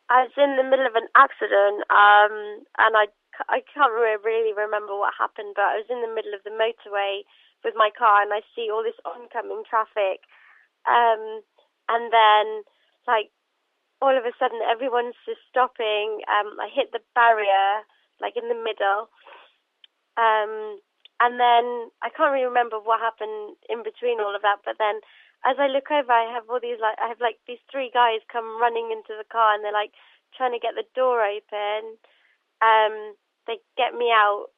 I was in the middle of an accident, and I can't really remember what happened, but I was in the middle of the motorway with my car, and I see all this oncoming traffic, um, and then like all of a sudden everyone's just stopping. I hit the barrier like in the middle, um, and then I can't really remember what happened in between all of that. But then, as I look over, I have like these three guys come running into the car, and they're like trying to get the door open. They get me out.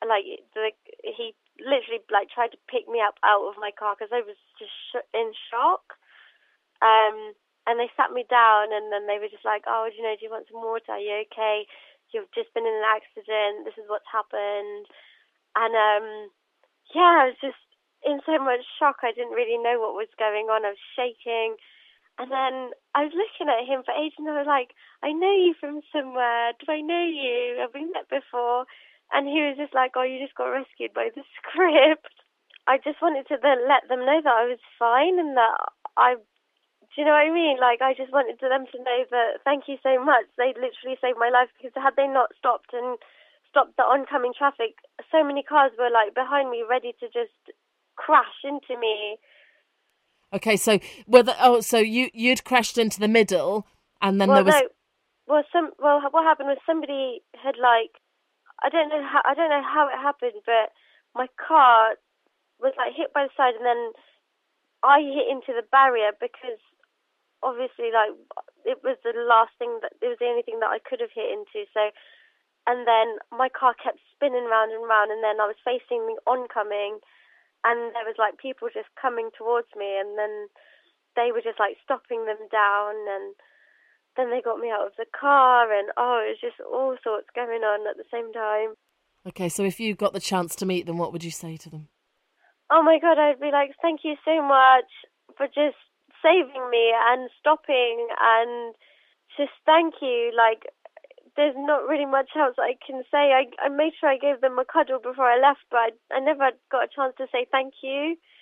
He literally like tried to pick me up out of my car because I was just in shock. Um, and they sat me down, and then they were just like, "Oh, do you want some water? Are you okay? You've just been in an accident. This is what's happened." And yeah, I was just in so much shock. I didn't really know what was going on. I was shaking. And then I was looking at him for ages, and I was like, "I know you from somewhere. Do I know you? Have we met before?" And he was just like, "Oh, you just got rescued by the script." I just wanted to then let them know that I was fine and that do you know what I mean? Like, I just wanted them to know that thank you so much. They literally saved my life, because had they not stopped the oncoming traffic, so many cars were like behind me ready to just crash into me. Okay, so so you'd crashed into the middle, and then Well, there was. no, what happened was somebody had like, I don't know how it happened, but my car was like hit by the side, and then I hit into the barrier because obviously like it was the last thing that it was the only thing that I could have hit into. So, and then my car kept spinning round and round, and then I was facing the oncoming, and there was like people just coming towards me, and then they were just like stopping them down, and then they got me out of the car, and oh, it was just all sorts going on at the same time. Okay, so if you got the chance to meet them, what would you say to them? Oh my god, I'd be like, thank you so much for just saving me and stopping, and just thank you. Like, there's not really much else I can say. I made sure I gave them a cuddle before I left, but I never got a chance to say thank you.